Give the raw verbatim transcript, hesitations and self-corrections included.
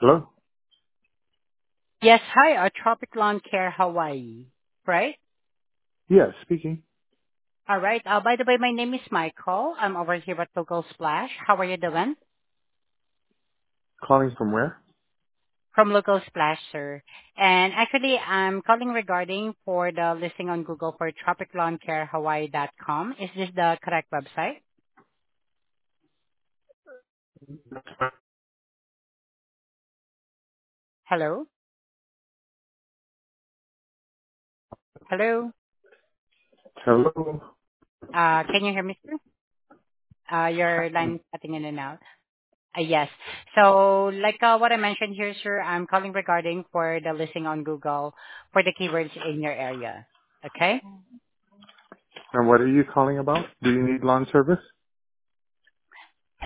Hello? Yes, hi, uh, Tropic Lawn Care Hawaii, right? Yes, speaking. All right. Uh, by the way, my name is Michael. I'm over here at Local Splash. How are you doing? Calling from where? From Local Splash, sir. And actually, I'm calling regarding for the listing on Google for tropic lawn care hawaii dot com. Is this the correct website? Hello? Hello? Hello? Uh, can you hear me, sir? Uh, your line is cutting in and out. Uh, yes. So, like uh, what I mentioned here, sir, I'm calling regarding for the listing on Google for the keywords in your area. Okay? And what are you calling about? Do you need lawn service?